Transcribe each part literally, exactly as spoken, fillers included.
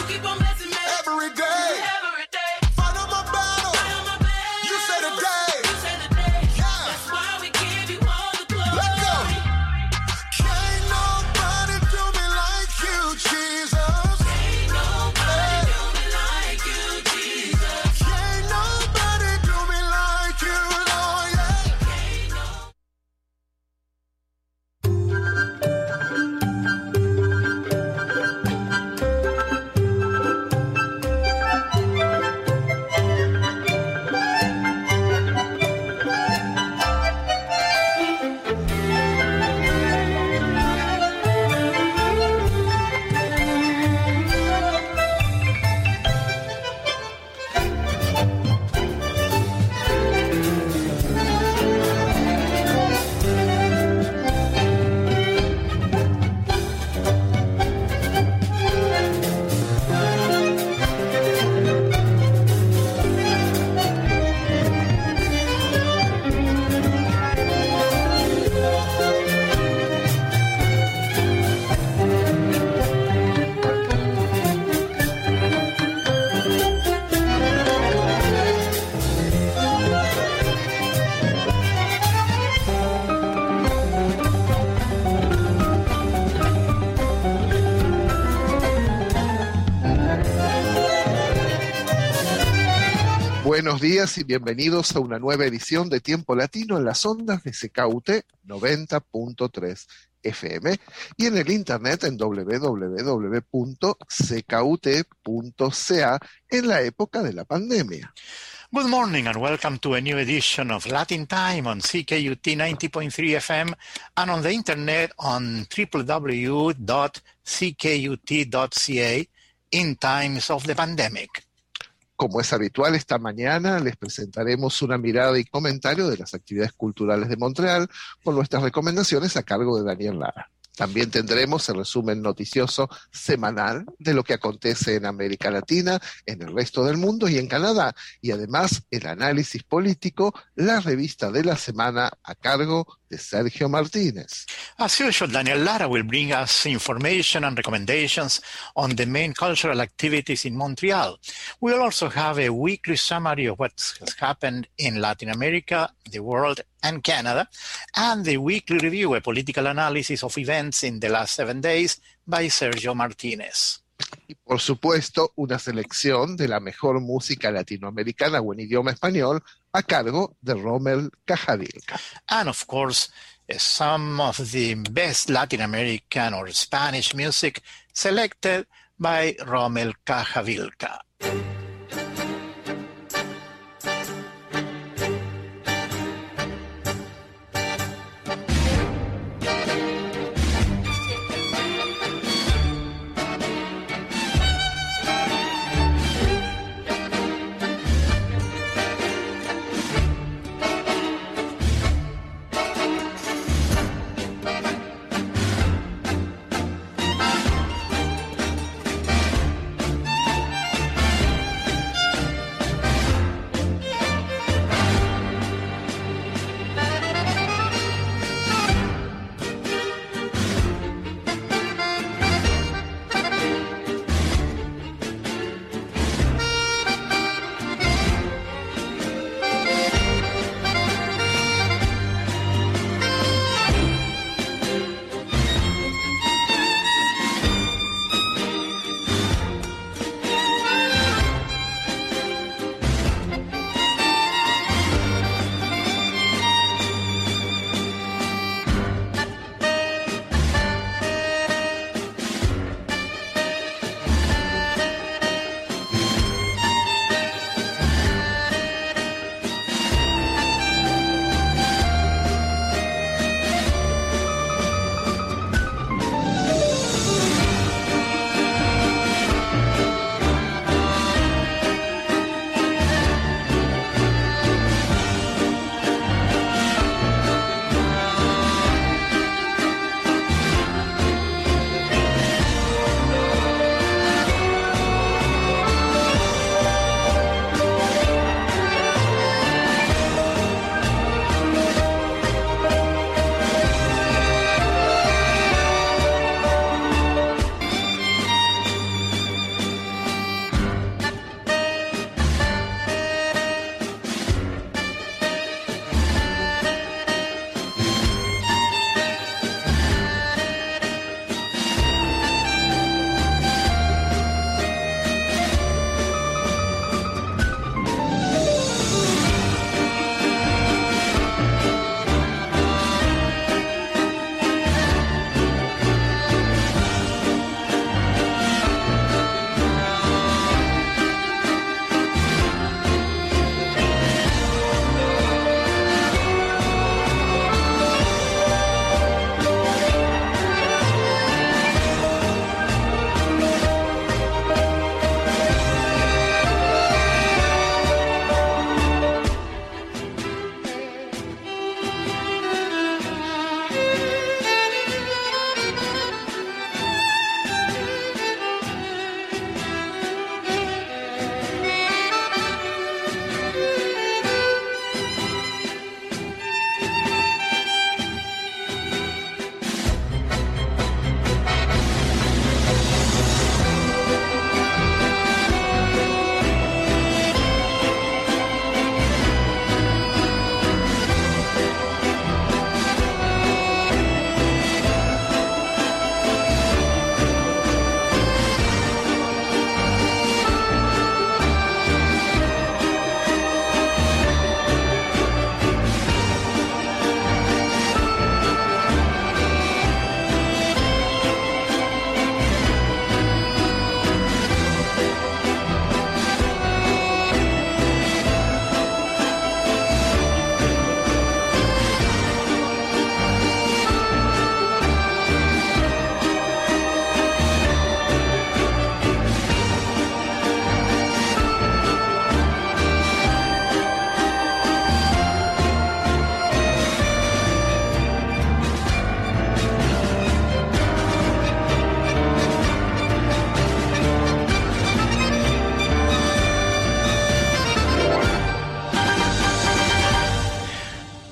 keep on blessing me. Every day. Every day. Fight on my battle. Fight on my battle. You say the day. You say the day. Yeah. That's why we give you all the glory. Let's go. Can't nobody do me like you, Jesus. Ain't nobody do me like you, Jesus. Can't nobody do me like you, Lord, yeah. Ain't no Buenos días y bienvenidos a una nueva edición de Tiempo Latino en las ondas de C K U T noventa punto tres F M y en el internet en doble u doble u doble u punto c k u t punto c a en la época de la pandemia. Good morning and welcome to a new edition of Latin Time on C K U T ninety point three F M and on the internet on w w w dot c k u t dot c a in times of the pandemic. Como es habitual, esta mañana les presentaremos una mirada y comentario de las actividades culturales de Montreal con nuestras recomendaciones a cargo de Daniel Lara. También tendremos el resumen noticioso semanal de lo que acontece en América Latina, en el resto del mundo y en Canadá. Y además el análisis político, la revista de la semana a cargo de Sergio Martínez. As usual, Daniel Lara will bring us information and recommendations on the main cultural activities in Montreal. We will also have a weekly summary of what has happened in Latin America, the world, and Canada, and the weekly review, a political analysis of events in the last seven days by Sergio Martínez. Y por supuesto, una selección de la mejor música latinoamericana o en idioma español a cargo de Rommel Cajavilca. And of course, uh, some of the best Latin American or Spanish music selected by Rommel Cajavilca.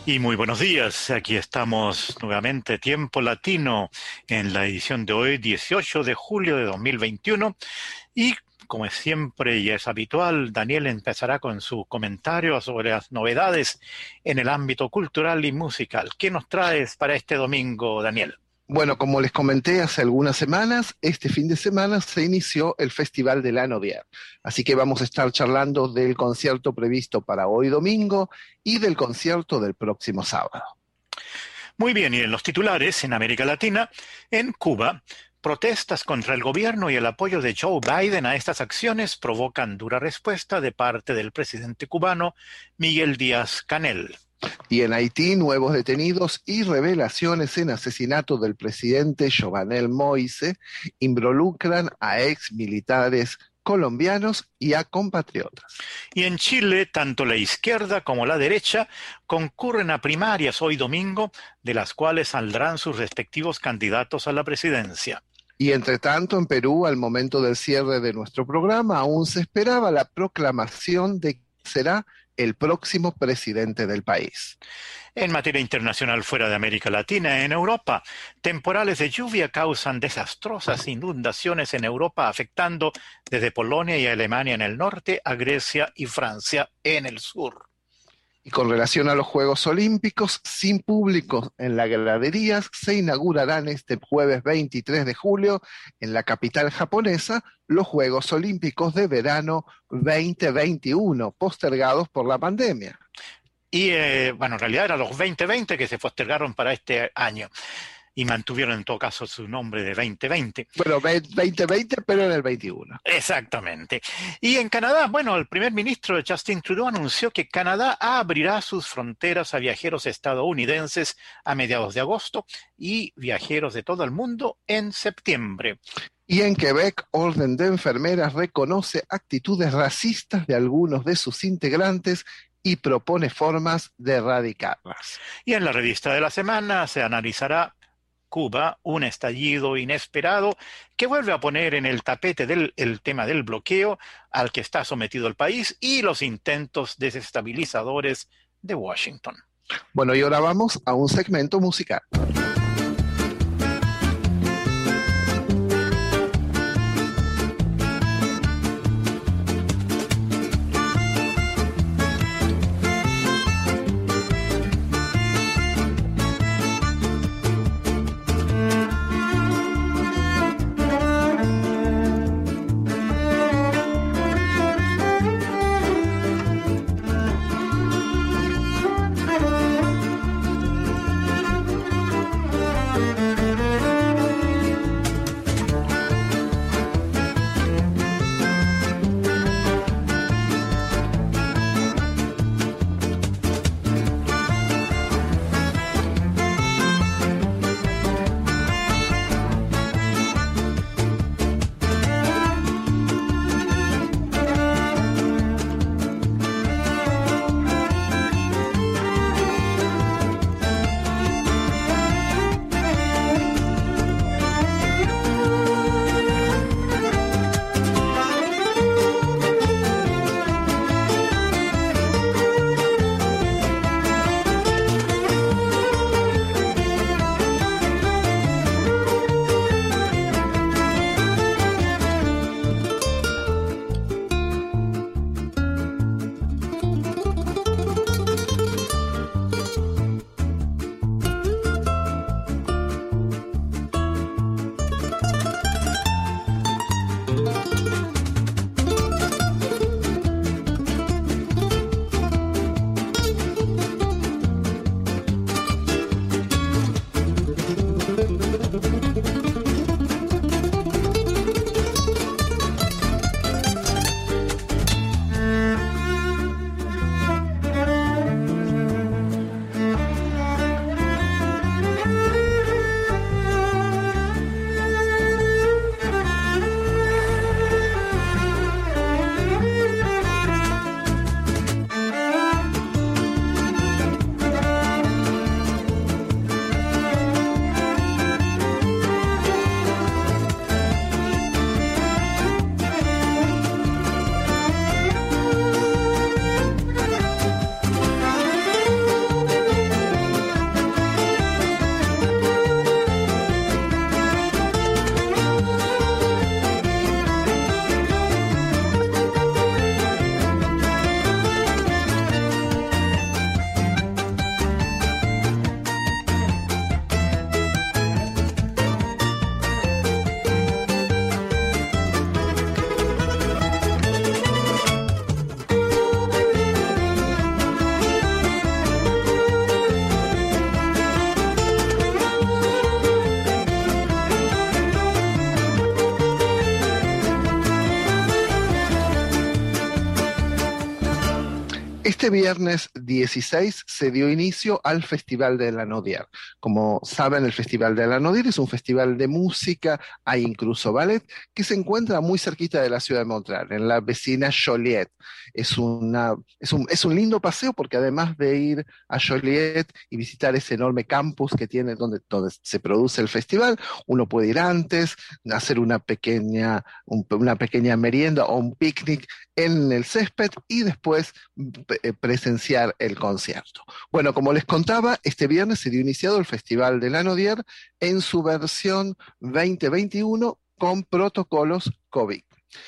Y muy buenos días, aquí estamos nuevamente, Tiempo Latino, en la edición de hoy, dieciocho de julio de dos mil veintiuno, y como es siempre y es habitual, Daniel empezará con su comentario sobre las novedades en el ámbito cultural y musical. ¿Qué nos traes para este domingo, Daniel? Bueno, como les comenté hace algunas semanas, este fin de semana se inició el Festival de la Nodier. Así que vamos a estar charlando del concierto previsto para hoy domingo y del concierto del próximo sábado. Muy bien, y en los titulares, en América Latina, en Cuba, protestas contra el gobierno y el apoyo de Joe Biden a estas acciones provocan dura respuesta de parte del presidente cubano Miguel Díaz-Canel. Y en Haití, nuevos detenidos y revelaciones en asesinato del presidente Jovenel Moïse involucran a ex militares colombianos y a compatriotas. Y en Chile, tanto la izquierda como la derecha concurren a primarias hoy domingo, de las cuales saldrán sus respectivos candidatos a la presidencia. Y entre tanto, en Perú, al momento del cierre de nuestro programa, aún se esperaba la proclamación de que será el próximo presidente del país. En materia internacional fuera de América Latina, en Europa, temporales de lluvia causan desastrosas inundaciones en Europa, afectando desde Polonia y Alemania en el norte a Grecia y Francia en el sur. Y con relación a los Juegos Olímpicos, sin público en las graderías, se inaugurarán este jueves veintitrés de julio en la capital japonesa los Juegos Olímpicos de Verano veinte veintiuno, postergados por la pandemia. Y, eh, bueno, en realidad eran los veinte veinte que se postergaron para este año y mantuvieron en todo caso su nombre de veinte veinte. Bueno, veinte veinte, pero en el veintiuno. Exactamente. Y en Canadá, bueno, el primer ministro Justin Trudeau anunció que Canadá abrirá sus fronteras a viajeros estadounidenses a mediados de agosto y viajeros de todo el mundo en septiembre. Y en Quebec, Orden de Enfermeras reconoce actitudes racistas de algunos de sus integrantes y propone formas de erradicarlas. Y en la revista de la semana se analizará Cuba, un estallido inesperado que vuelve a poner en el tapete del el tema del bloqueo al que está sometido el país y los intentos desestabilizadores de Washington. Bueno, y ahora vamos a un segmento musical. Este viernes dieciséis se dio inicio al Festival de la Naudière. Como saben, el Festival de la Naudière es un festival de música, hay incluso ballet, que se encuentra muy cerquita de la ciudad de Montreal, en la vecina Joliette. Es, una, es, un, es un lindo paseo porque además de ir a Joliette y visitar ese enorme campus que tiene donde, donde se produce el festival, uno puede ir antes, hacer una pequeña, un, una pequeña merienda o un picnic en el césped y después presenciar el concierto. Bueno, como les contaba, este viernes se dio iniciado el Festival de la Naudière en su versión veinte veintiuno con protocolos COVID.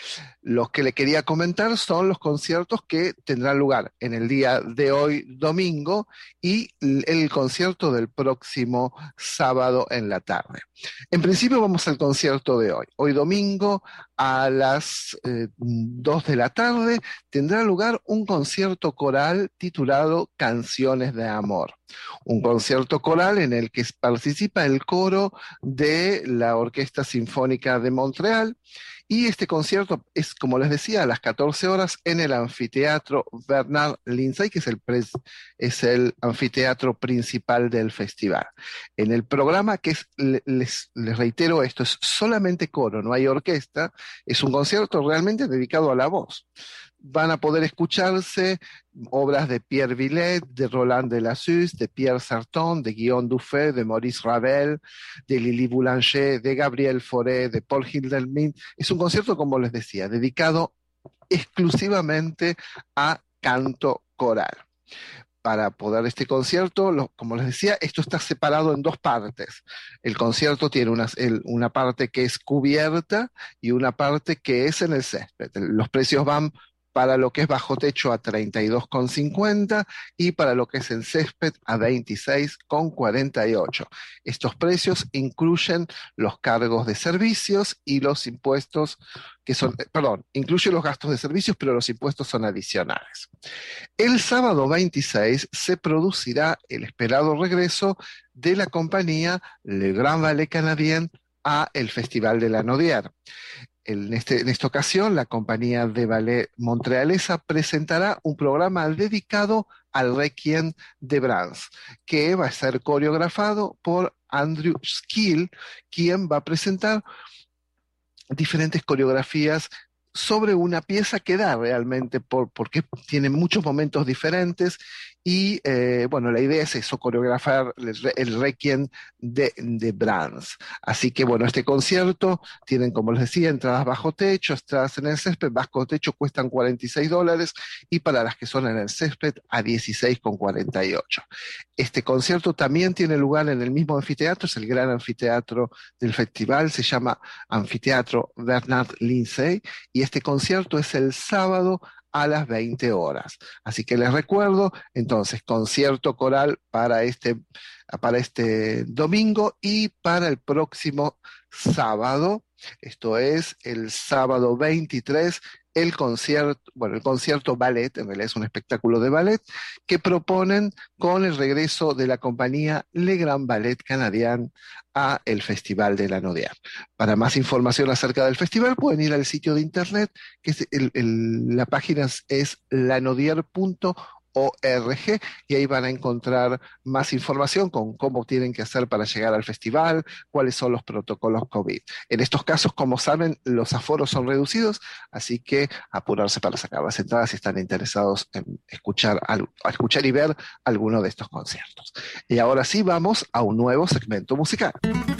Los que le quería comentar son los conciertos que tendrán lugar en el día de hoy, domingo, y el concierto del próximo sábado en la tarde. En principio vamos al concierto de hoy. Hoy domingo a las eh, dos de la tarde tendrá lugar un concierto coral titulado Canciones de Amor. Un concierto coral en el que participa el coro de la Orquesta Sinfónica de Montreal. Y este concierto es, como les decía, a las catorce horas en el anfiteatro Bernard Lindsay, que es el, pres, es el anfiteatro principal del festival. En el programa, que es, les, les reitero esto, es solamente coro, no hay orquesta, es un concierto realmente dedicado a la voz. Van a poder escucharse obras de Pierre Villet, de Roland Delassus, de Pierre Sarton, de Guillaume Dufay, de Maurice Ravel, de Lili Boulanger, de Gabriel Fauré, de Paul Hindemith. Es un concierto, como les decía, dedicado exclusivamente a canto coral. Para poder este concierto, lo, como les decía, esto está separado en dos partes. El concierto tiene una, el, una parte que es cubierta y una parte que es en el césped. Los precios van para lo que es bajo techo a treinta y dos con cincuenta y para lo que es en césped a veintiséis con cuarenta y ocho. Estos precios incluyen los cargos de servicios y los impuestos que son, perdón, incluye los gastos de servicios, pero los impuestos son adicionales. El sábado veintiséis se producirá el esperado regreso de la compañía Le Grand Ballet Canadien a el Festival de la Naudière. En, este, en esta ocasión, la compañía de ballet montrealesa presentará un programa dedicado al Requiem de Brahms, que va a ser coreografado por Andrew Skill, quien va a presentar diferentes coreografías sobre una pieza que da realmente, por, porque tiene muchos momentos diferentes y, eh, bueno, la idea es eso, coreografar el, el Requiem de, de Brahms. Así que, bueno, este concierto tienen, como les decía, entradas bajo techo, entradas en el césped, bajo techo cuestan cuarenta y seis dólares y para las que son en el césped a dieciséis con cuarenta y ocho. Este concierto también tiene lugar en el mismo anfiteatro, es el gran anfiteatro del festival, se llama Anfiteatro Bernard Lindsay, y este concierto es el sábado a las veinte horas. Así que les recuerdo, entonces, concierto coral para este, para este domingo y para el próximo sábado, esto es el sábado veintitrés, el concierto, bueno, el concierto ballet, en realidad es un espectáculo de ballet, que proponen con el regreso de la compañía Le Grand Ballet Canadien a el Festival de la Naudière. Para más información acerca del festival pueden ir al sitio de internet, que es el, el, la página es lanaudière punto org y ahí van a encontrar más información con cómo tienen que hacer para llegar al festival, cuáles son los protocolos COVID. En estos casos, como saben, los aforos son reducidos, así que apurarse para sacar las entradas si están interesados en escuchar, a escuchar y ver alguno de estos conciertos. Y ahora sí vamos a un nuevo segmento musical.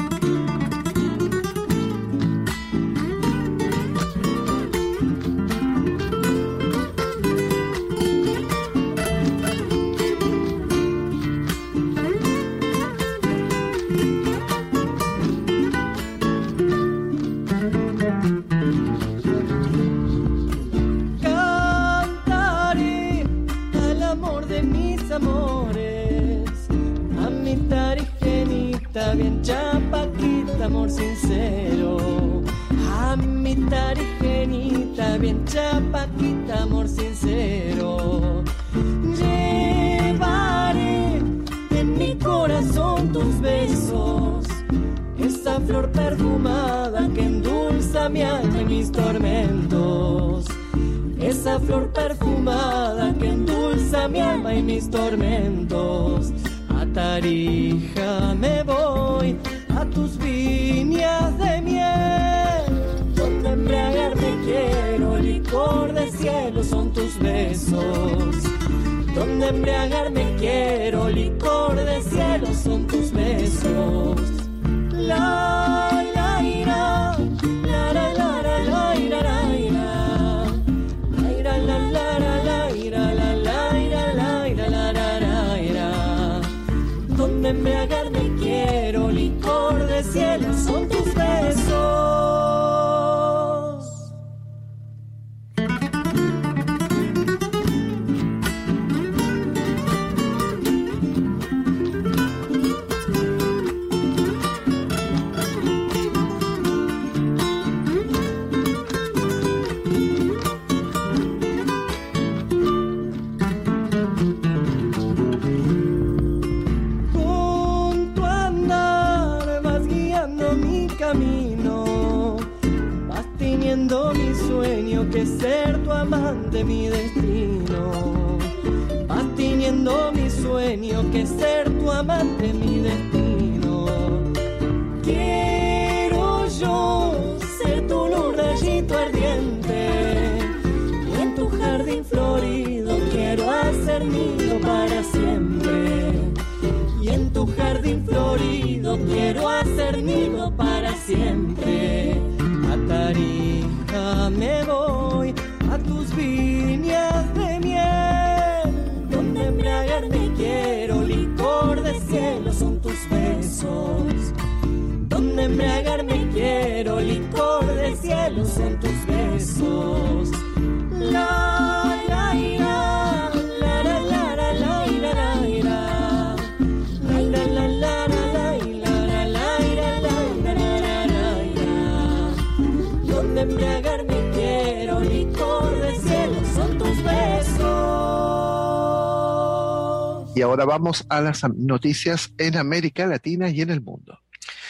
Bien chapaquita, amor sincero. A mi tarijenita, bien chapaquita, amor sincero. Llevaré en mi corazón tus besos, esa flor perfumada que endulza mi alma y mis tormentos. Esa flor perfumada que endulza endulza mi alma y mis tormentos. A Tarija me voy, a tus viñas de miel, donde embriagarme quiero, licor de cielo son tus besos. Donde embriagarme quiero, licor de cielo son tus besos. La, la, ira, la, la, la, la, la, ira, la, ira. La, ira, la, la, la, la, ira, la, la, ira, la, ira, la, la, la, ira. Donde embriagarme quiero, licor de cielo son tus besos. Mi sueño que ser tu amante mi destino. Vas teniendo mi sueño que ser tu amante mi destino. Quiero yo ser tu lurdallito ardiente y en tu jardín florido quiero hacer nido para siempre. Y en tu jardín florido quiero hacer nido para siempre. A Tarija me voy, a tus viñas de miel, donde embriagarme quiero, licor de cielo son tus besos. Donde embriagarme quiero, licor de cielo son tus besos. La, la, ira, la, la, la, la, la, ira, la, ira. La, la, la, la, la, la, ira, la, la, ira, la, ira, la, la, ira. Donde embriagarme quiero, licor de cielo son tus besos. Y ahora vamos a las noticias en América Latina y en el mundo.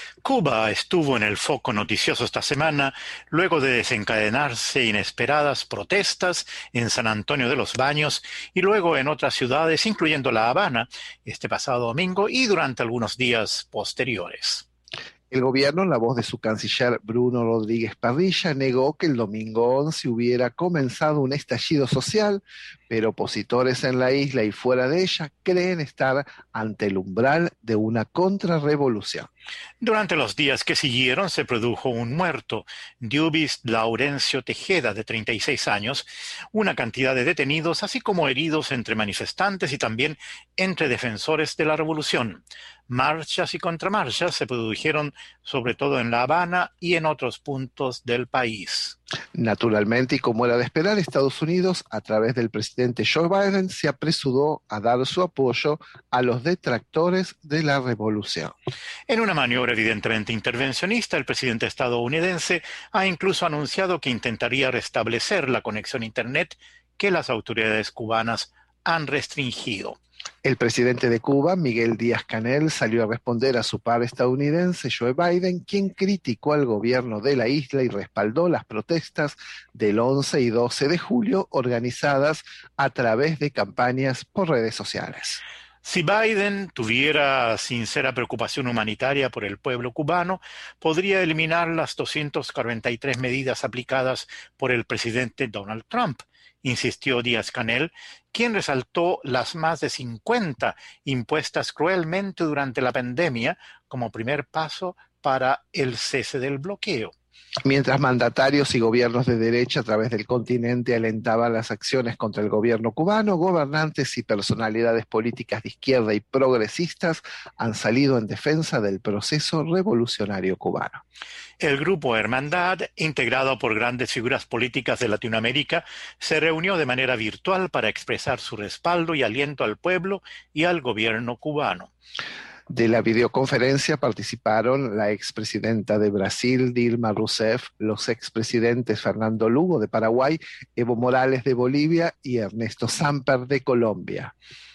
Cuba estuvo en el foco noticioso esta semana luego de desencadenarse inesperadas protestas en San Antonio de los Baños y luego en otras ciudades, incluyendo La Habana, este pasado domingo y durante algunos días posteriores. El gobierno, en la voz de su canciller Bruno Rodríguez Parrilla, negó que el domingo once hubiera comenzado un estallido social, pero opositores en la isla y fuera de ella creen estar ante el umbral de una contrarrevolución. Durante los días que siguieron se produjo un muerto, Diubis Laurencio Tejeda, de treinta y seis años, una cantidad de detenidos, así como heridos entre manifestantes y también entre defensores de la revolución. Marchas y contramarchas se produjeron sobre todo en La Habana y en otros puntos del país. Naturalmente, y como era de esperar, Estados Unidos, a través del presidente Joe Biden, se apresuró a dar su apoyo a los detractores de la revolución. En una maniobra evidentemente intervencionista, el presidente estadounidense ha incluso anunciado que intentaría restablecer la conexión a Internet que las autoridades cubanas han restringido. El presidente de Cuba, Miguel Díaz-Canel, salió a responder a su par estadounidense, Joe Biden, quien criticó al gobierno de la isla y respaldó las protestas del once y doce de julio organizadas a través de campañas por redes sociales. Si Biden tuviera sincera preocupación humanitaria por el pueblo cubano, podría eliminar las doscientas cuarenta y tres medidas aplicadas por el presidente Donald Trump, insistió Díaz-Canel, quien resaltó las más de cincuenta impuestas cruelmente durante la pandemia como primer paso para el cese del bloqueo. Mientras mandatarios y gobiernos de derecha a través del continente alentaban las acciones contra el gobierno cubano, gobernantes y personalidades políticas de izquierda y progresistas han salido en defensa del proceso revolucionario cubano. El grupo Hermandad, integrado por grandes figuras políticas de Latinoamérica, se reunió de manera virtual para expresar su respaldo y aliento al pueblo y al gobierno cubano. De la videoconferencia participaron la expresidenta de Brasil, Dilma Rousseff, los expresidentes Fernando Lugo de Paraguay, Evo Morales de Bolivia y Ernesto Samper de Colombia.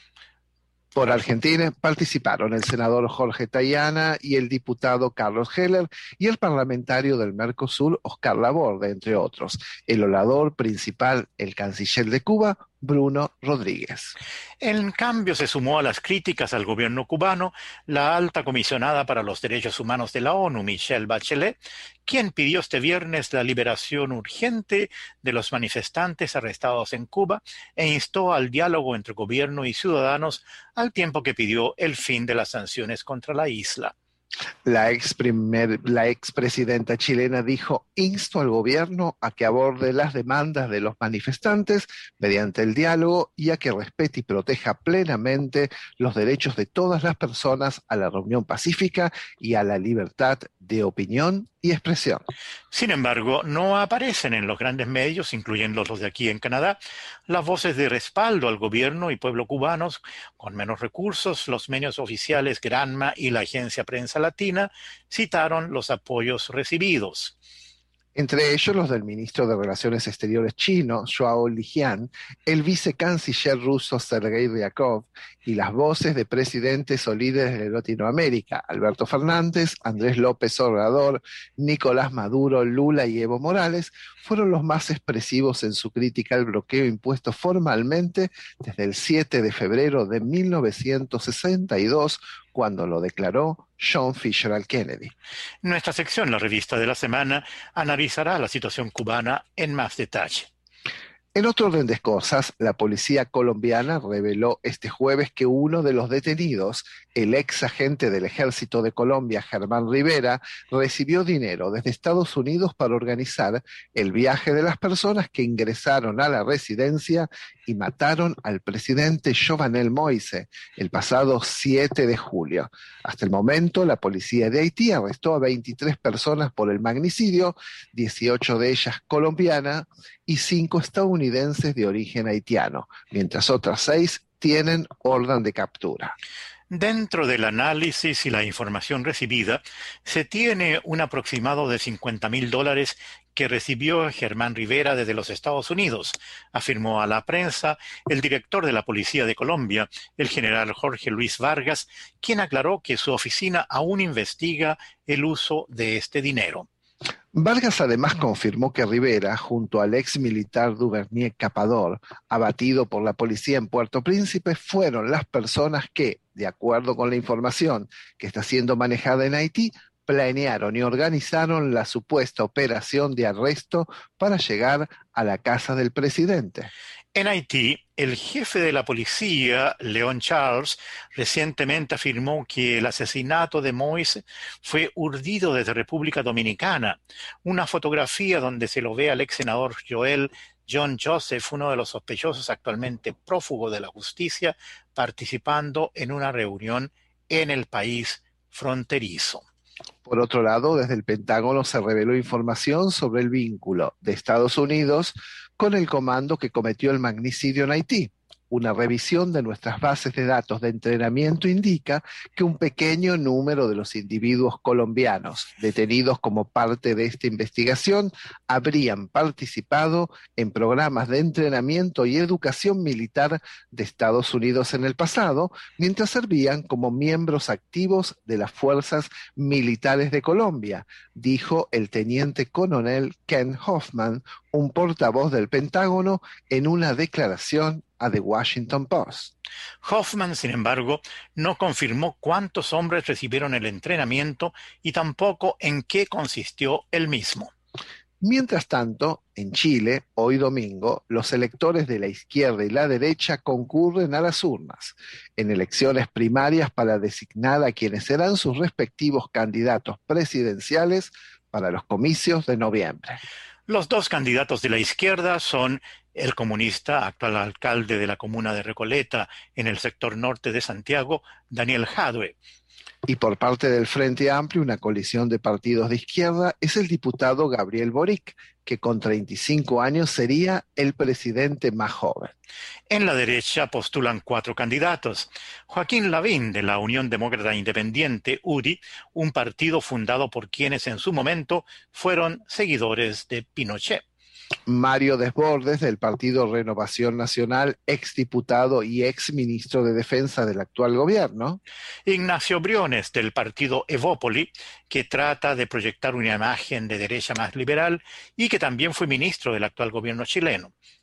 Por Argentina participaron el senador Jorge Tayana y el diputado Carlos Heller y el parlamentario del Mercosur Oscar Laborde, entre otros. El orador principal, el canciller de Cuba, Bruno Rodríguez. En cambio, se sumó a las críticas al gobierno cubano la alta comisionada para los derechos humanos de la ONU, Michelle Bachelet, quien pidió este viernes la liberación urgente de los manifestantes arrestados en Cuba e instó al diálogo entre gobierno y ciudadanos, al tiempo que pidió el fin de las sanciones contra la isla. La ex primer, la expresidenta chilena dijo: insto al gobierno a que aborde las demandas de los manifestantes mediante el diálogo y a que respete y proteja plenamente los derechos de todas las personas a la reunión pacífica y a la libertad de opinión y expresión. Sin embargo, no aparecen en los grandes medios, incluyendo los de aquí en Canadá, las voces de respaldo al gobierno y pueblo cubanos con menos recursos. Los medios oficiales Granma y la agencia Prensa Latina citaron los apoyos recibidos. Entre ellos los del ministro de Relaciones Exteriores chino, Zhao Lijian, el vicecanciller ruso Sergei Ryabkov y las voces de presidentes o líderes de Latinoamérica, Alberto Fernández, Andrés López Obrador, Nicolás Maduro, Lula y Evo Morales, fueron los más expresivos en su crítica al bloqueo impuesto formalmente desde el siete de febrero de mil novecientos sesenta y dos, cuando lo declaró John Fitzgerald Kennedy. Nuestra sección, la revista de la semana, analizará la situación cubana en más detalle. En otro orden de cosas, la policía colombiana reveló este jueves que uno de los detenidos, el ex agente del Ejército de Colombia, Germán Rivera, recibió dinero desde Estados Unidos para organizar el viaje de las personas que ingresaron a la residencia y mataron al presidente Jovenel Moïse el pasado siete de julio. Hasta el momento, la policía de Haití arrestó a veintitrés personas por el magnicidio, dieciocho de ellas colombianas y cinco estadounidenses de origen haitiano, mientras otras seis tienen orden de captura. Dentro del análisis y la información recibida, se tiene un aproximado de cincuenta mil dólares que recibió Germán Rivera desde los Estados Unidos, afirmó a la prensa el director de la Policía de Colombia, el general Jorge Luis Vargas, quien aclaró que su oficina aún investiga el uso de este dinero. Vargas además confirmó que Rivera, junto al ex militar Duvernay Capador, abatido por la policía en Puerto Príncipe, fueron las personas que, de acuerdo con la información que está siendo manejada en Haití, planearon y organizaron la supuesta operación de arresto para llegar a la casa del presidente. En Haití, el jefe de la policía, Leon Charles, recientemente afirmó que el asesinato de Moïse fue urdido desde República Dominicana. Una fotografía donde se lo ve al ex senador Joel John Joseph, uno de los sospechosos actualmente prófugo de la justicia, participando en una reunión en el país fronterizo. Por otro lado, desde el Pentágono se reveló información sobre el vínculo de Estados Unidos con el comando que cometió el magnicidio en Haití. Una revisión de nuestras bases de datos de entrenamiento indica que un pequeño número de los individuos colombianos detenidos como parte de esta investigación habrían participado en programas de entrenamiento y educación militar de Estados Unidos en el pasado, mientras servían como miembros activos de las fuerzas militares de Colombia, dijo el teniente coronel Ken Hoffman, un portavoz del Pentágono, en una declaración a The Washington Post. Hoffman, sin embargo, no confirmó cuántos hombres recibieron el entrenamiento y tampoco en qué consistió el mismo. Mientras tanto, en Chile, hoy domingo, los electores de la izquierda y la derecha concurren a las urnas en elecciones primarias para designar a quienes serán sus respectivos candidatos presidenciales para los comicios de noviembre. Los dos candidatos de la izquierda son el comunista, actual alcalde de la comuna de Recoleta, en el sector norte de Santiago, Daniel Jadue. Y por parte del Frente Amplio, una coalición de partidos de izquierda, es el diputado Gabriel Boric, que con treinta y cinco años sería el presidente más joven. En la derecha postulan cuatro candidatos. Joaquín Lavín, de la Unión Demócrata Independiente, U D I, un partido fundado por quienes en su momento fueron seguidores de Pinochet. Mario Desbordes, del Partido Renovación Nacional, exdiputado y exministro de Defensa del actual gobierno. Ignacio Briones, del Partido Evópoli, que trata de proyectar una imagen de derecha más liberal y que también fue ministro del actual gobierno chileno.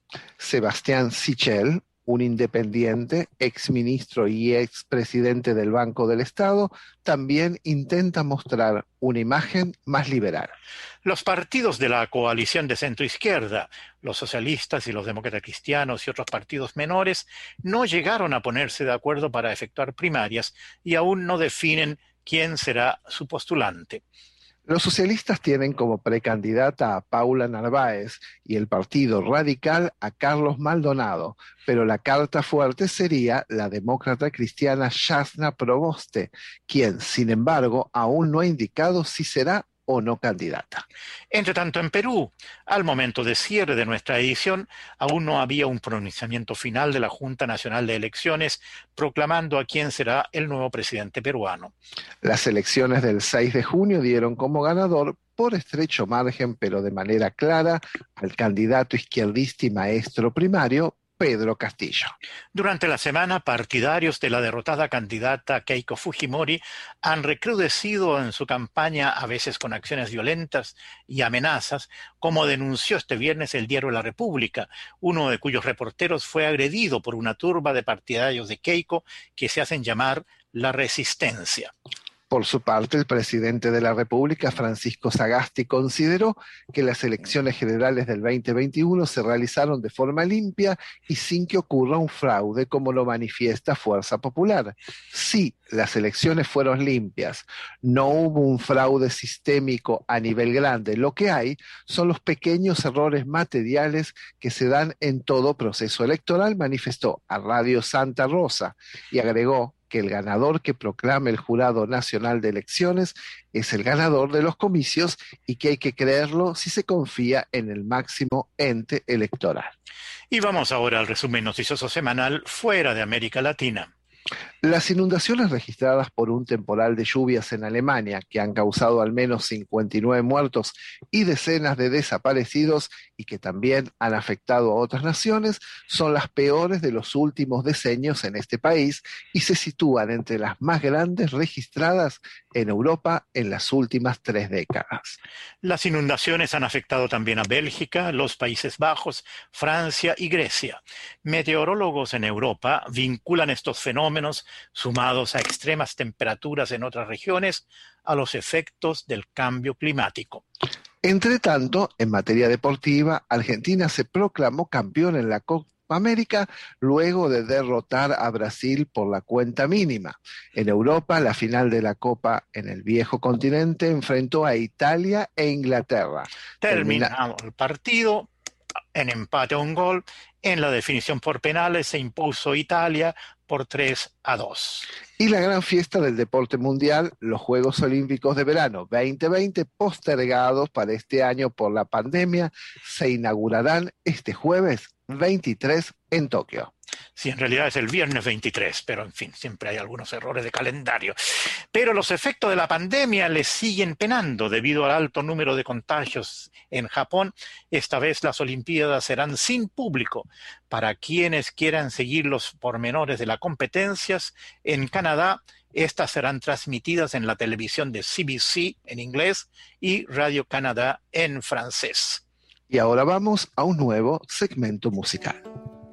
Sebastián Sichel, un independiente, exministro y expresidente del Banco del Estado, también intenta mostrar una imagen más liberal. Los partidos de la coalición de centro-izquierda, los socialistas y los demócratas cristianos y otros partidos menores, no llegaron a ponerse de acuerdo para efectuar primarias y aún no definen quién será su postulante. Los socialistas tienen como precandidata a Paula Narváez y el Partido Radical a Carlos Maldonado, pero la carta fuerte sería la demócrata cristiana Jasna Proboste, quien, sin embargo, aún no ha indicado si será o no candidata. Entre tanto, en Perú, al momento de cierre de nuestra edición, aún no había un pronunciamiento final de la Junta Nacional de Elecciones proclamando a quién será el nuevo presidente peruano. Las elecciones del seis de junio dieron como ganador, por estrecho margen, pero de manera clara, al candidato izquierdista y maestro primario, Pedro Castillo. Durante la semana, partidarios de la derrotada candidata Keiko Fujimori han recrudecido en su campaña, a veces con acciones violentas y amenazas, como denunció este viernes el diario La República, uno de cuyos reporteros fue agredido por una turba de partidarios de Keiko que se hacen llamar La Resistencia. Por su parte, el presidente de la República, Francisco Sagasti, consideró que las elecciones generales del veinte veintiuno se realizaron de forma limpia y sin que ocurra un fraude, como lo manifiesta Fuerza Popular. Sí, las elecciones fueron limpias, no hubo un fraude sistémico a nivel grande. Lo que hay son los pequeños errores materiales que se dan en todo proceso electoral, manifestó a Radio Santa Rosa y agregó que el ganador que proclame el Jurado Nacional de Elecciones es el ganador de los comicios y que hay que creerlo si se confía en el máximo ente electoral. Y vamos ahora al resumen noticioso semanal fuera de América Latina. Las inundaciones registradas por un temporal de lluvias en Alemania, que han causado al menos cincuenta y nueve muertos y decenas de desaparecidos y que también han afectado a otras naciones, son las peores de los últimos decenios en este país y se sitúan entre las más grandes registradas en Europa en las últimas tres décadas. Las inundaciones han afectado también a Bélgica, los Países Bajos, Francia y Grecia. Meteorólogos en Europa vinculan estos fenómenos, sumados a extremas temperaturas en otras regiones, a los efectos del cambio climático. Entre tanto, en materia deportiva, Argentina se proclamó campeón en la Copa América luego de derrotar a Brasil por la cuenta mínima. En Europa, la final de la Copa en el viejo continente enfrentó a Italia e Inglaterra. Terminado el partido en empate a un gol. En la definición por penales se impuso Italia por tres a dos. Y la gran fiesta del deporte mundial, los Juegos Olímpicos de Verano veinte veinte, postergados para este año por la pandemia, se inaugurarán este jueves veintitrés en Tokio. Sí, en realidad es el viernes veintitrés, pero en fin, siempre hay algunos errores de calendario. Pero los efectos de la pandemia les siguen penando debido al alto número de contagios en Japón. Esta vez las Olimpiadas serán sin público. Para quienes quieran seguir los pormenores de las competencias, en Canadá estas serán transmitidas en la televisión de C B C en inglés y Radio Canadá en francés. Y ahora vamos a un nuevo segmento musical.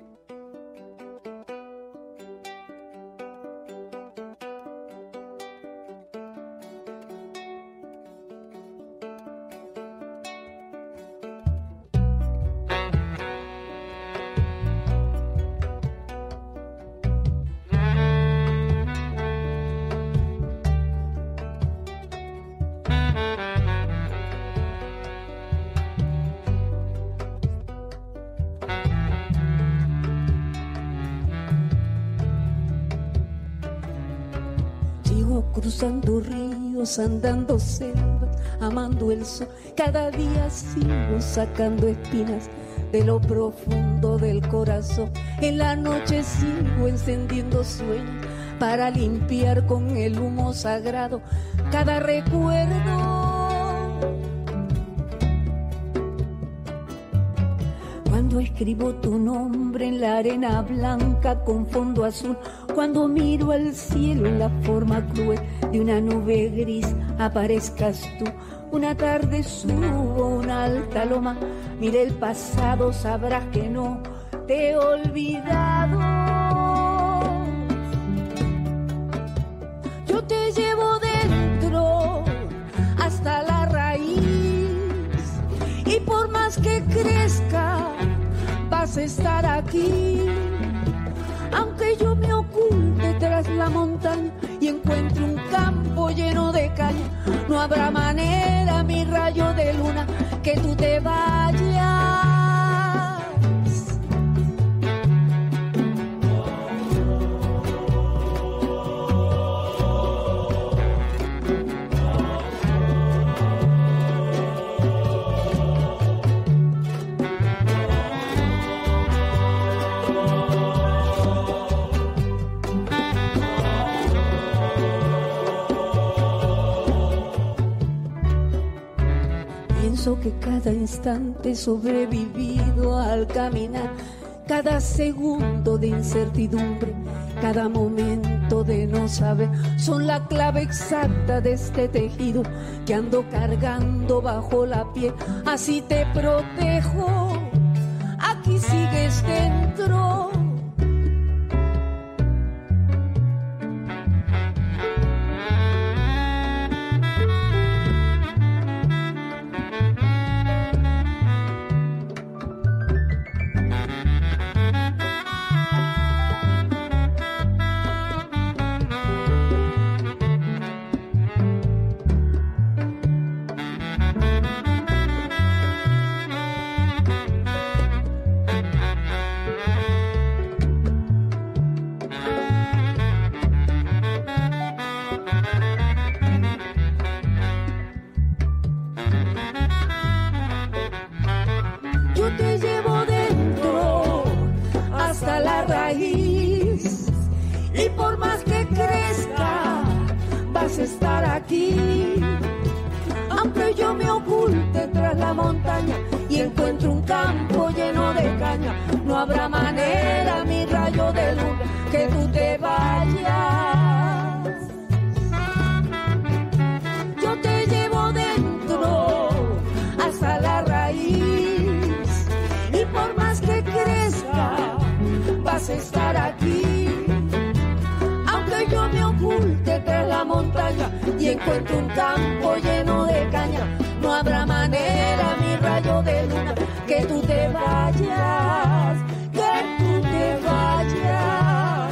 Cruzando ríos, andando selvas, amando el sol. Cada día sigo sacando espinas de lo profundo del corazón. En la noche sigo encendiendo sueños para limpiar con el humo sagrado cada recuerdo. Cuando Cuando escribo tu nombre en la arena blanca con fondo azul, cuando miro al cielo en la forma cruel de una nube gris, aparezcas tú. Una tarde subo una alta loma, mire el pasado, sabrás que no te he olvidado. Yo te llevo dentro hasta la raíz, y por más que crezca vas a estar aquí. Aunque yo me oculte tras la montaña y encuentre un campo lleno de caña, no habrá manera, mi rayo de luna, que tú te vayas. Que cada instante sobrevivido al caminar, cada segundo de incertidumbre, cada momento de no saber, son la clave exacta de este tejido que ando cargando bajo la piel. Así te protejo, aquí sigues dentro. Encuentro un campo lleno de caña, no habrá manera, mi rayo de luna, que tú te vayas, que tú te vayas.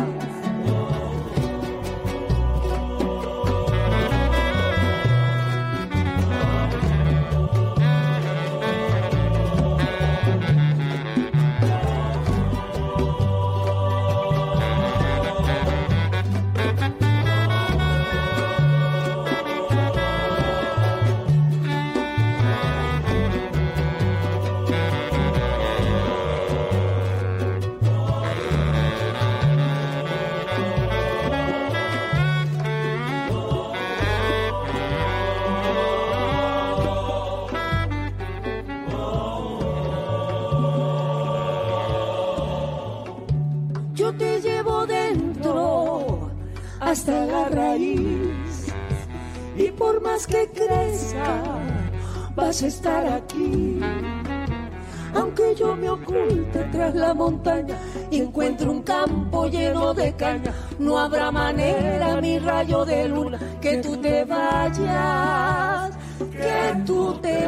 Hasta la raíz, y por más que crezca vas a estar aquí. Aunque yo me oculte tras la montaña y encuentre un campo lleno de caña, no habrá manera, mi rayo de luna, que tú te vayas, que tú te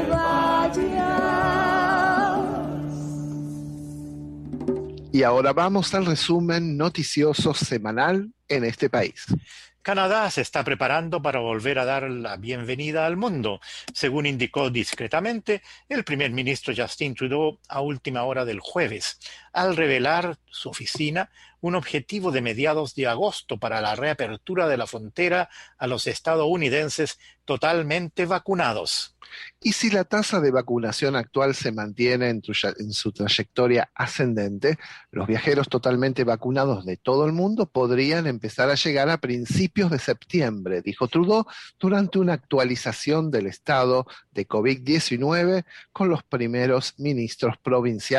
vayas. Y ahora vamos al resumen noticioso semanal en este país. Canadá se está preparando para volver a dar la bienvenida al mundo, según indicó discretamente el primer ministro Justin Trudeau a última hora del jueves, al revelar su oficina un objetivo de mediados de agosto para la reapertura de la frontera a los estadounidenses totalmente vacunados. Y si la tasa de vacunación actual se mantiene en, tu, en su trayectoria ascendente, los viajeros totalmente vacunados de todo el mundo podrían empezar a llegar a principios de septiembre, dijo Trudeau durante una actualización del estado de COVID diecinueve con los primeros ministros provinciales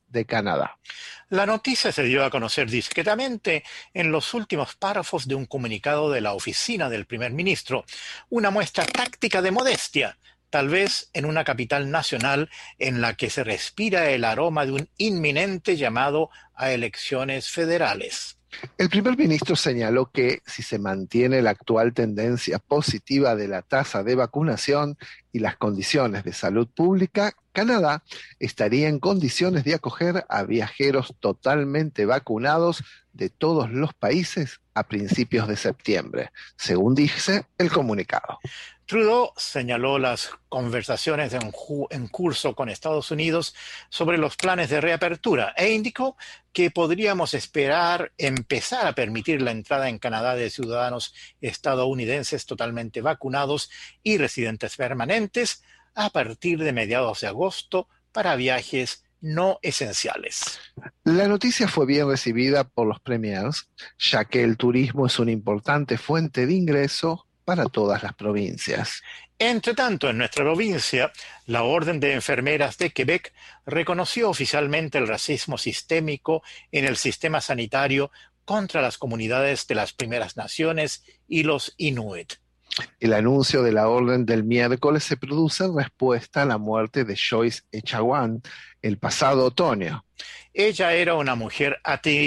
de Canadá. La noticia se dio a conocer discretamente en los últimos párrafos de un comunicado de la oficina del primer ministro, una muestra táctica de modestia, tal vez en una capital nacional en la que se respira el aroma de un inminente llamado a elecciones federales. El primer ministro señaló que si se mantiene la actual tendencia positiva de la tasa de vacunación y las condiciones de salud pública, Canadá estaría en condiciones de acoger a viajeros totalmente vacunados de todos los países a principios de septiembre, según dice el comunicado. Trudeau señaló las conversaciones en, en curso con Estados Unidos sobre los planes de reapertura e indicó que podríamos esperar empezar a permitir la entrada en Canadá de ciudadanos estadounidenses totalmente vacunados y residentes permanentes a partir de mediados de agosto para viajes no esenciales. La noticia fue bien recibida por los premiers, ya que el turismo es una importante fuente de ingreso para todas las provincias. Entre tanto, en nuestra provincia, la Orden de Enfermeras de Quebec reconoció oficialmente el racismo sistémico en el sistema sanitario contra las comunidades de las Primeras Naciones y los Inuit. El anuncio de la orden del miércoles se produce en respuesta a la muerte de Joyce Echaguán el pasado otoño. Ella era una mujer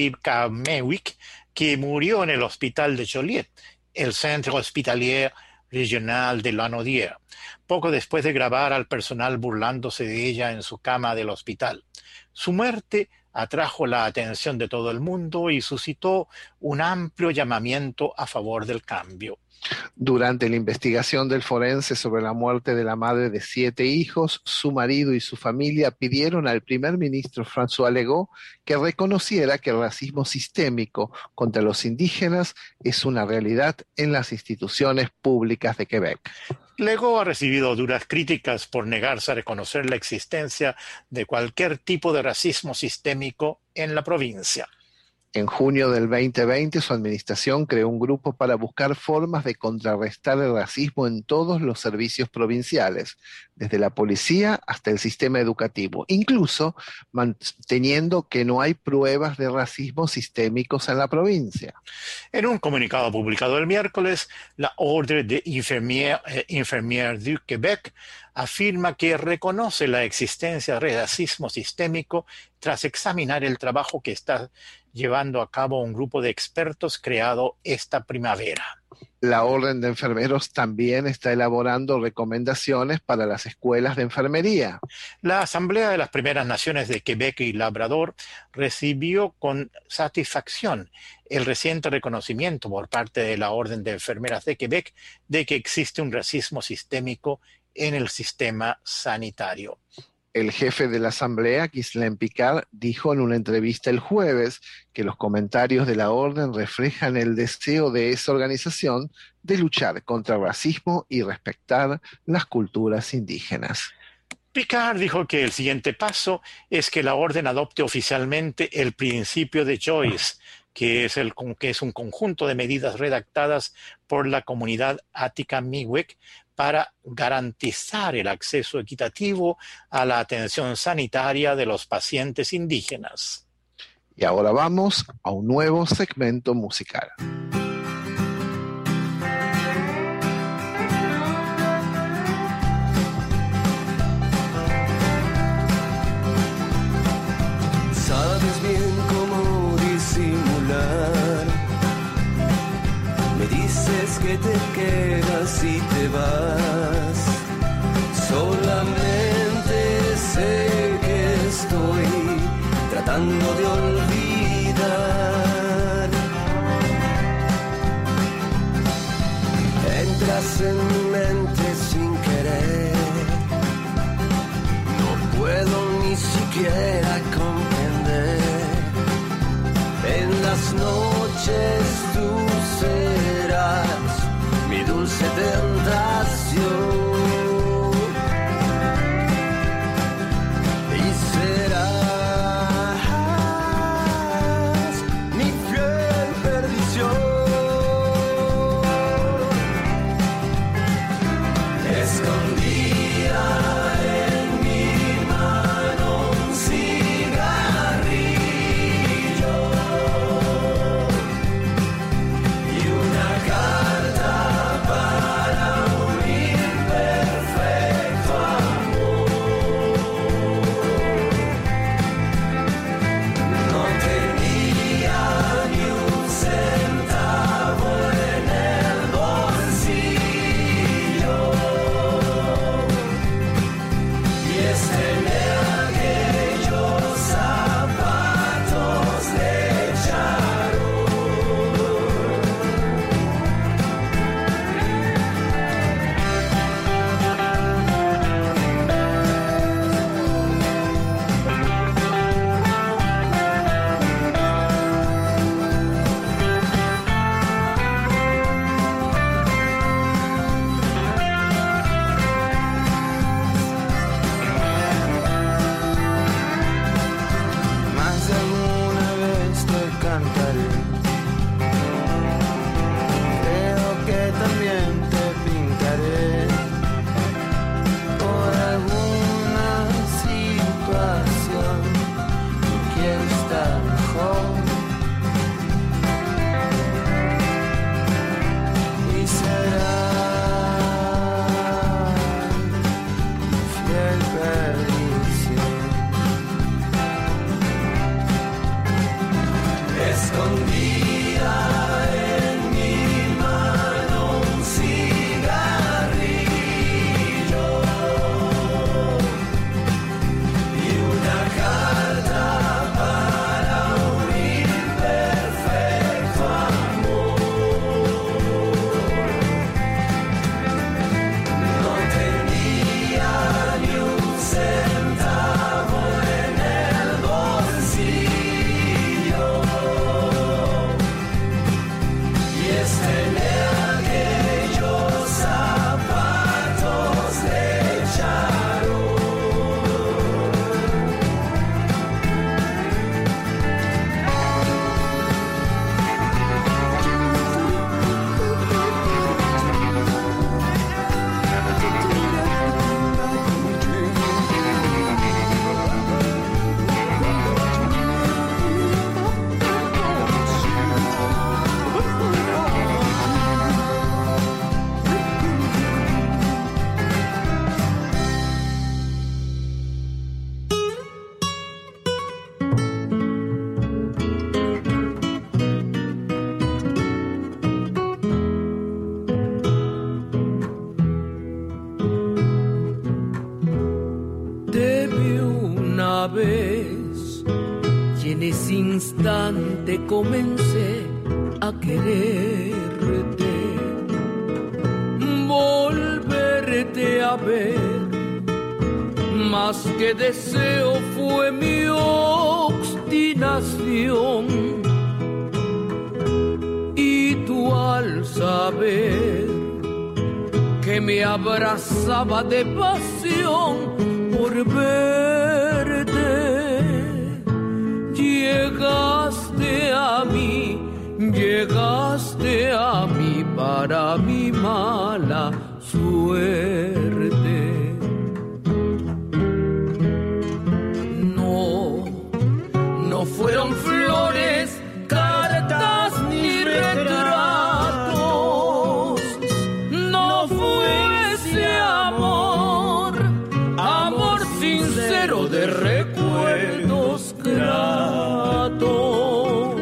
Atikamekw que murió en el hospital de Joliet, el Centro Hospitalier Regional de Lanaudière, poco después de grabar al personal burlándose de ella en su cama del hospital. Su muerte atrajo la atención de todo el mundo y suscitó un amplio llamamiento a favor del cambio. Durante la investigación del forense sobre la muerte de la madre de siete hijos, su marido y su familia pidieron al primer ministro François Legault que reconociera que el racismo sistémico contra los indígenas es una realidad en las instituciones públicas de Quebec. Legault ha recibido duras críticas por negarse a reconocer la existencia de cualquier tipo de racismo sistémico en la provincia. En junio del veinte veinte, su administración creó un grupo para buscar formas de contrarrestar el racismo en todos los servicios provinciales, desde la policía hasta el sistema educativo, incluso manteniendo que no hay pruebas de racismo sistémicos en la provincia. En un comunicado publicado el miércoles, la Ordre des Infirmières, eh, Infirmières du Québec afirma que reconoce la existencia de racismo sistémico tras examinar el trabajo que está llevando a cabo un grupo de expertos creado esta primavera. La Orden de Enfermeros también está elaborando recomendaciones para las escuelas de enfermería. La Asamblea de las Primeras Naciones de Quebec y Labrador recibió con satisfacción el reciente reconocimiento por parte de la Orden de Enfermeras de Quebec de que existe un racismo sistémico en el sistema sanitario. El jefe de la Asamblea, Ghislain Picard, dijo en una entrevista el jueves que los comentarios de la orden reflejan el deseo de esa organización de luchar contra el racismo y respetar las culturas indígenas. Picard dijo que el siguiente paso es que la orden adopte oficialmente el principio de Joyce, que es, el, que es un conjunto de medidas redactadas por la comunidad Atikamekw para garantizar el acceso equitativo a la atención sanitaria de los pacientes indígenas. Y ahora vamos a un nuevo segmento musical. Sabes bien cómo disimular. Me dices que te quedas y te vas. Solamente sé que estoy tratando de olvidar. Entras en mi mente sin querer. No puedo ni siquiera comprender. En las noches tú serás mi dulce tentación. Y serás mi fiel perdición. Escondida en mi mano un cigarro. En ese instante comencé a quererte, volverte a ver, más que deseo fue mi obstinación. Y tú al saber que me abrazaba de pasión por verte, llegaste a mí, llegaste a mí para mi mala suerte. No, no fueron flores, cartas ni retratos, no fue ese amor, amor sincero de recuerdos gratos.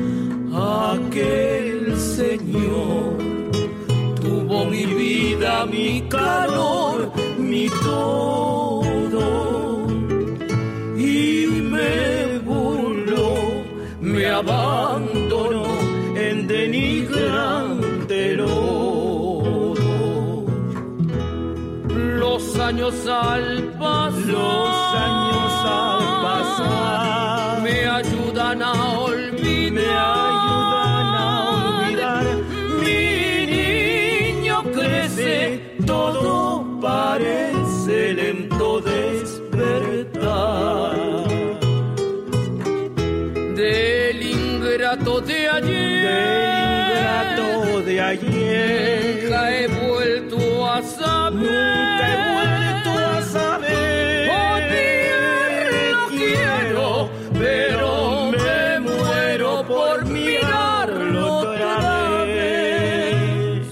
Aquel señor tuvo mi vida, mi calor, mi todo, y me burló, me abandonó en denigrante lodo. Los años al pasar, los años al pasar me ayudan a olvidar, me ayudan a olvidar. Mi niño crece, todo parece lento despertar. Del ingrato de ayer, del ingrato de ayer, nunca he vuelto a saber, nunca he vuelto a saber. Odiarlo quiero, pero me muero por mirarlo otra vez.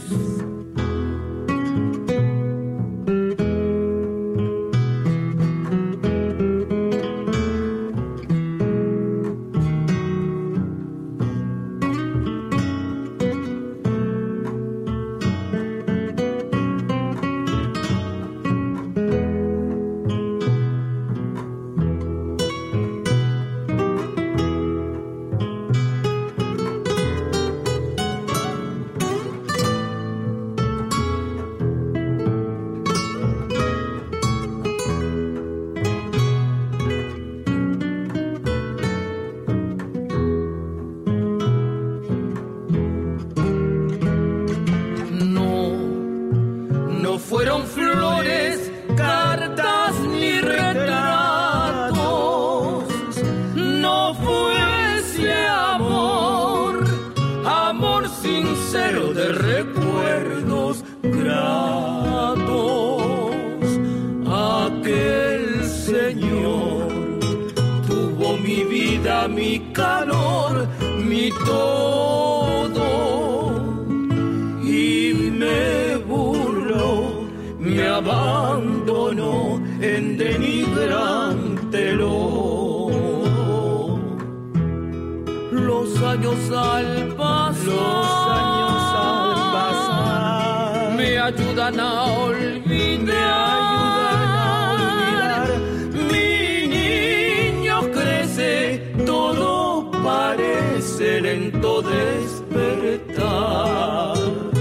Fueron flores, cartas ni retratos, no fue ese amor, amor sincero de recuerdos gratos. Aquel señor tuvo mi vida, mi calor, mi todo, y me burló, me abandonó en denigrante lodo. Los años al pasar, los años al pasar me ayudan a olvidar, me ayudan a olvidar. Mi niño crece, todo parece lento despertar.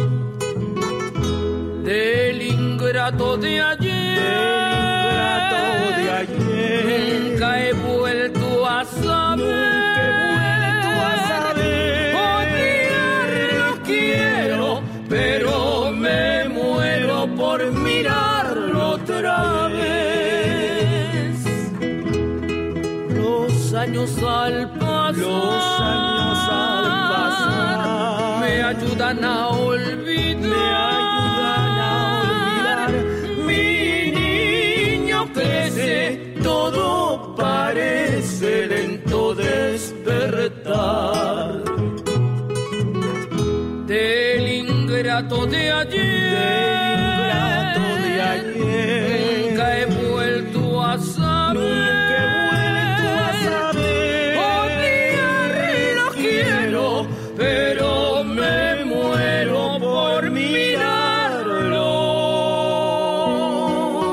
Del ingrato de ayer, del ingrato de ayer, nunca he vuelto a saber, nunca he vuelto a saber. Odiarlo quiero, pero me muero por mirarlo otra vez. Los años al pasar, los años al pasar me ayudan a olvidar, me ayudan a olvidar. Mi niño crece, todo parece lento despertar. Del ingrato de ayer, del ingrato de ayer, nunca he vuelto a saber, nunca he vuelto a saber. Odiarlo quiero, pero me muero por mirarlo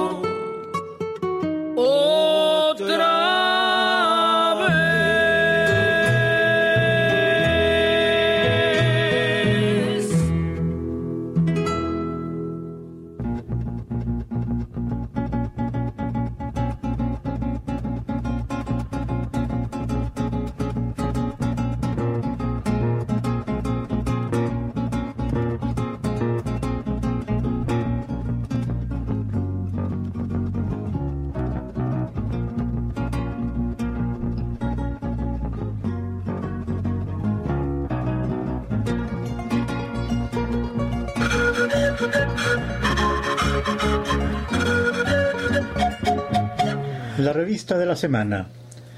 otra vez. La revista de la semana.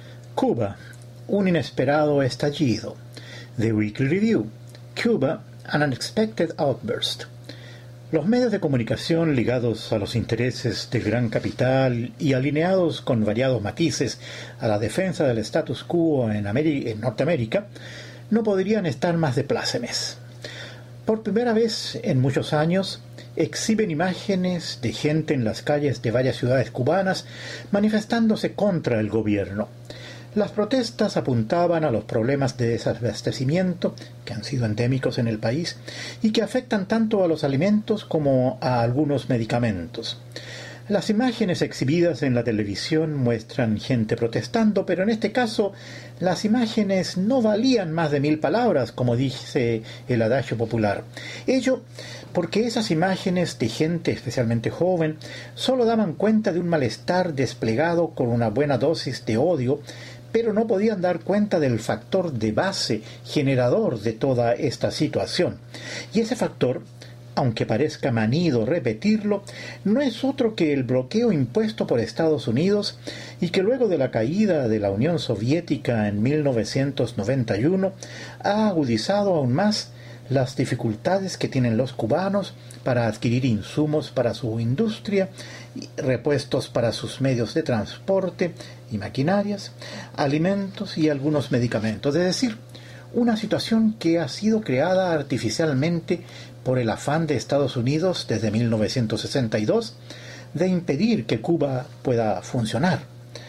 Cuba, un inesperado estallido. The Weekly Review. Cuba, an unexpected outburst. Los medios de comunicación ligados a los intereses del gran capital y alineados con variados matices a la defensa del status quo en, Ameri- en Norteamérica no podrían estar más de plácemes. Por primera vez en muchos años, exhiben imágenes de gente en las calles de varias ciudades cubanas manifestándose contra el gobierno. Las protestas apuntaban a los problemas de desabastecimiento que han sido endémicos en el país y que afectan tanto a los alimentos como a algunos medicamentos. Las imágenes exhibidas en la televisión muestran gente protestando, pero en este caso las imágenes no valían más de mil palabras, como dice el adagio popular. Ello porque esas imágenes de gente especialmente joven solo daban cuenta de un malestar desplegado con una buena dosis de odio, pero no podían dar cuenta del factor de base generador de toda esta situación. Y ese factor, aunque parezca manido repetirlo, no es otro que el bloqueo impuesto por Estados Unidos y que luego de la caída de la Unión Soviética en mil novecientos noventa y uno ha agudizado aún más las dificultades que tienen los cubanos para adquirir insumos para su industria, repuestos para sus medios de transporte y maquinarias, alimentos y algunos medicamentos. Es decir, una situación que ha sido creada artificialmente por el afán de Estados Unidos desde mil novecientos sesenta y dos de impedir que Cuba pueda funcionar.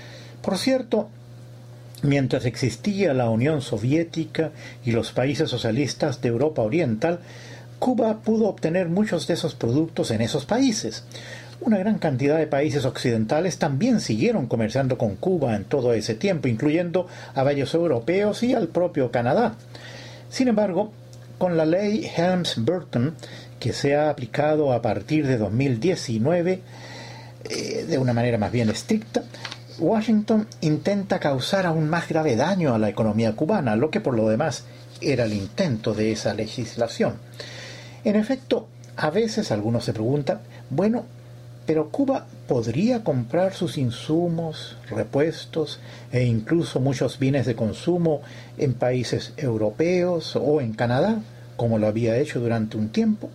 Por cierto, mientras existía la Unión Soviética y los países socialistas de Europa Oriental, Cuba pudo obtener muchos de esos productos en esos países. Una gran cantidad de países occidentales también siguieron comerciando con Cuba en todo ese tiempo, incluyendo a varios europeos y al propio Canadá. Sin embargo, con la ley Helms-Burton, que se ha aplicado a partir de dos mil diecinueve, eh, de una manera más bien estricta, Washington intenta causar aún más grave daño a la economía cubana, lo que por lo demás era el intento de esa legislación. En efecto, a veces algunos se preguntan, bueno, pero Cuba podría comprar sus insumos, repuestos e incluso muchos bienes de consumo en países europeos o en Canadá, como lo había hecho durante un tiempo.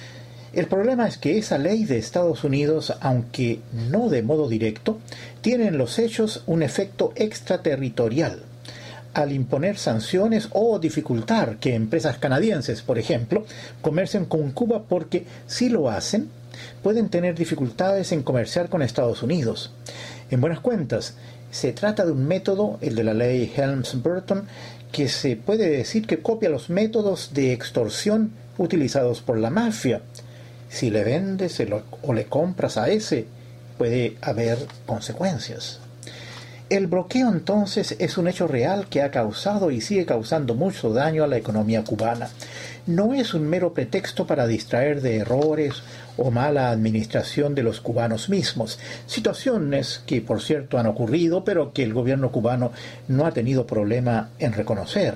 El problema es que esa ley de Estados Unidos, aunque no de modo directo, tiene en los hechos un efecto extraterritorial. Al imponer sanciones o dificultar que empresas canadienses, por ejemplo, comercien con Cuba porque si lo hacen, pueden tener dificultades en comerciar con Estados Unidos. En buenas cuentas, se trata de un método, el de la ley Helms-Burton, que se puede decir que copia los métodos de extorsión utilizados por la mafia. Si le vendes o le compras a ese, puede haber consecuencias. El bloqueo entonces es un hecho real que ha causado y sigue causando mucho daño a la economía cubana. No es un mero pretexto para distraer de errores o mala administración de los cubanos mismos, situaciones que por cierto han ocurrido pero que el gobierno cubano no ha tenido problema en reconocer.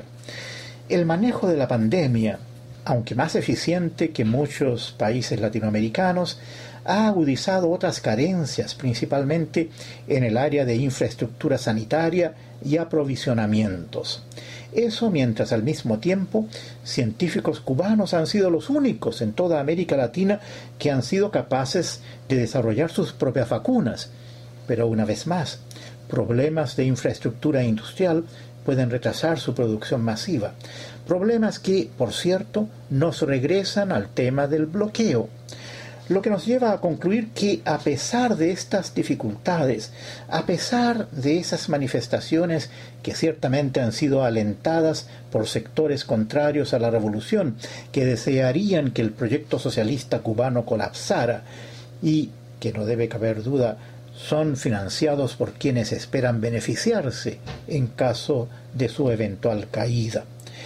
El manejo de la pandemia, aunque más eficiente que muchos países latinoamericanos, ha agudizado otras carencias, principalmente en el área de infraestructura sanitaria y aprovisionamientos. Eso mientras al mismo tiempo científicos cubanos han sido los únicos en toda América Latina que han sido capaces de desarrollar sus propias vacunas. Pero una vez más, problemas de infraestructura industrial pueden retrasar su producción masiva. Problemas que, por cierto, nos regresan al tema del bloqueo. Lo que nos lleva a concluir que a pesar de estas dificultades, a pesar de esas manifestaciones que ciertamente han sido alentadas por sectores contrarios a la revolución, que desearían que el proyecto socialista cubano colapsara y, que no debe caber duda, son financiados por quienes esperan beneficiarse en caso de su eventual caída.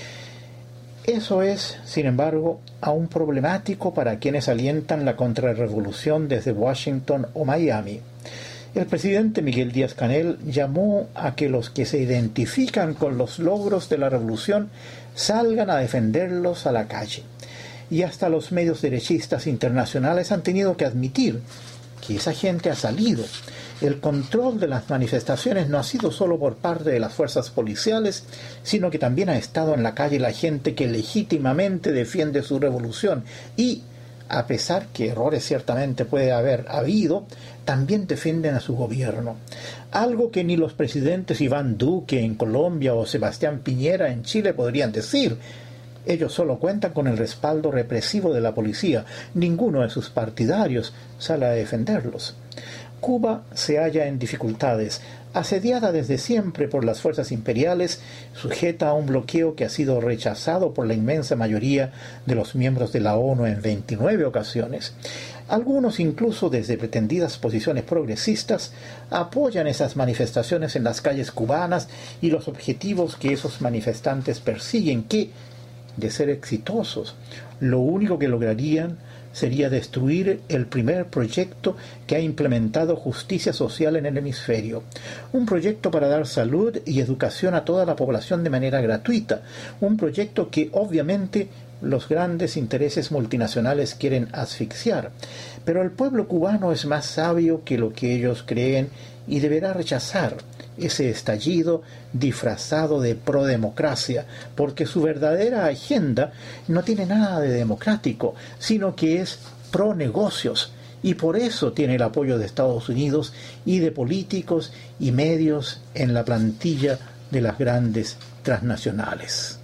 Eso es, sin embargo, aún problemático para quienes alientan la contrarrevolución desde Washington o Miami. El presidente Miguel Díaz-Canel llamó a que los que se identifican con los logros de la revolución salgan a defenderlos a la calle. y hasta los medios derechistas internacionales han tenido que admitir que esa gente ha salido. El control de las manifestaciones no ha sido solo por parte de las fuerzas policiales, sino que también ha estado en la calle la gente que legítimamente defiende su revolución y, a pesar que errores ciertamente puede haber habido, también defienden a su gobierno. Algo que ni los presidentes Iván Duque en Colombia o Sebastián Piñera en Chile podrían decir. Ellos solo cuentan con el respaldo represivo de la policía. Ninguno de sus partidarios sale a defenderlos. Cuba se halla en dificultades, asediada desde siempre por las fuerzas imperiales, sujeta a un bloqueo que ha sido rechazado por la inmensa mayoría de los miembros de la ONU en veintinueve ocasiones. Algunos, incluso desde pretendidas posiciones progresistas, apoyan esas manifestaciones en las calles cubanas y los objetivos que esos manifestantes persiguen, que, de ser exitosos, lo único que lograrían sería destruir el primer proyecto que ha implementado justicia social en el hemisferio. Un proyecto para dar salud y educación a toda la población de manera gratuita. Un proyecto que obviamente los grandes intereses multinacionales quieren asfixiar. Pero el pueblo cubano es más sabio que lo que ellos creen y deberá rechazar ese estallido disfrazado de prodemocracia, porque su verdadera agenda no tiene nada de democrático, sino que es pro negocios, y por eso tiene el apoyo de Estados Unidos y de políticos y medios en la plantilla de las grandes transnacionales.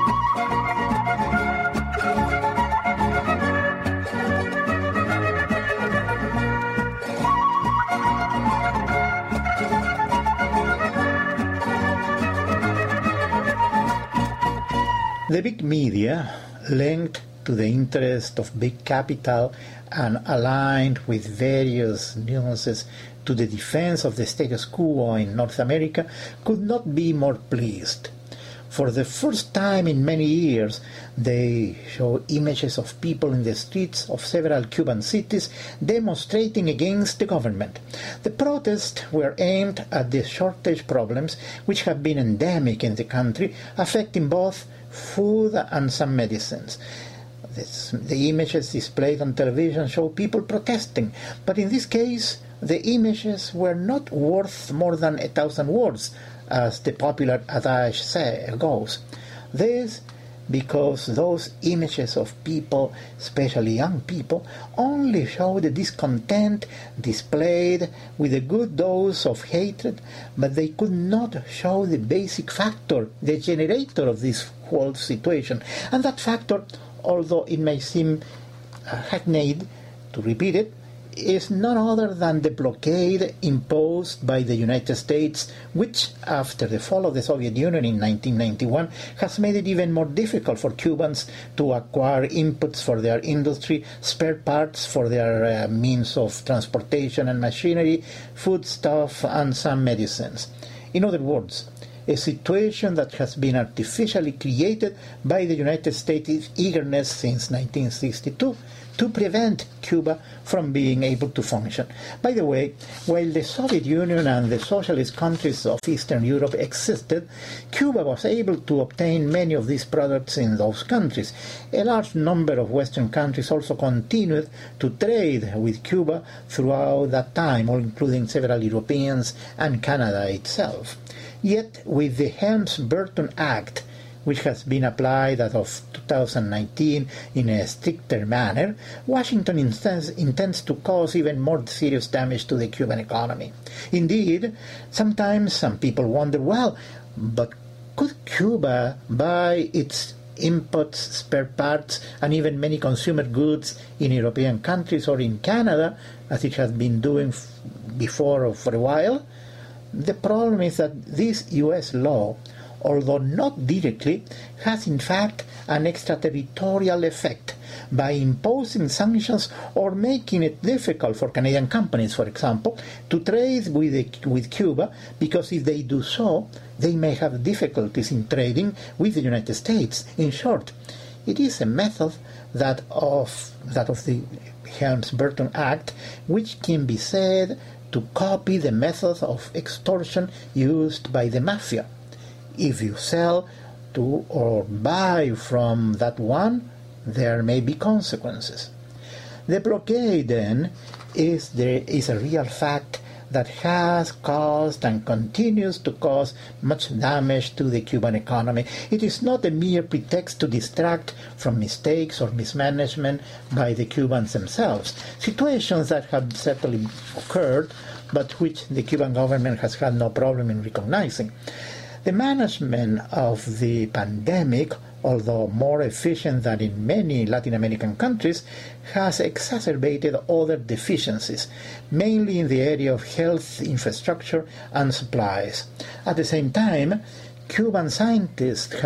The big media, linked to the interest of big capital and aligned with various nuances to the defense of the status quo in North America, could not be more pleased. For the first time in many years, they show images of people in the streets of several Cuban cities demonstrating against the government. The protests were aimed at the shortage problems which have been endemic in the country, affecting both food and some medicines. This, the images displayed on television show people protesting, but in this case, the images were not worth more than a thousand words, as the popular adage say, goes. This because those images of people, especially young people, only show the discontent displayed with a good dose of hatred, but they could not show the basic factor, the generator of this whole situation. And that factor, although it may seem uh, hackneyed to repeat it, is none other than the blockade imposed by the United States, which, after the fall of the Soviet Union in nineteen ninety-one, has made it even more difficult for Cubans to acquire inputs for their industry, spare parts for their uh, means of transportation and machinery, foodstuff, and some medicines. In other words, a situation that has been artificially created by the United States' eagerness since nineteen sixty-two to prevent Cuba from being able to function. By the way, while the Soviet Union and the socialist countries of Eastern Europe existed, Cuba was able to obtain many of these products in those countries. A large number of Western countries also continued to trade with Cuba throughout that time, including several Europeans and Canada itself. Yet, with the Helms-Burton Act, which has been applied as of two thousand nineteen in a stricter manner, Washington intends, intends to cause even more serious damage to the Cuban economy. Indeed, sometimes some people wonder, well, but could Cuba buy its inputs, spare parts, and even many consumer goods in European countries or in Canada, as it has been doing f- before or for a while? The problem is that this U S law, although not directly, has in fact an extraterritorial effect by imposing sanctions or making it difficult for Canadian companies, for example, to trade with, the, with Cuba, because if they do so, they may have difficulties in trading with the United States. In short, it is a method that of, that of the Helms-Burton Act, which can be said to copy the method of extortion used by the mafia. If you sell to or buy from that one, there may be consequences. The blockade, then, is, there, is a real fact that has caused and continues to cause much damage to the Cuban economy. It is not a mere pretext to distract from mistakes or mismanagement by the Cubans themselves, situations that have certainly occurred, but which the Cuban government has had no problem in recognizing. The management of the pandemic, although more efficient than in many Latin American countries, has exacerbated other deficiencies, mainly in the area of health infrastructure and supplies. At the same time, Cuban scientists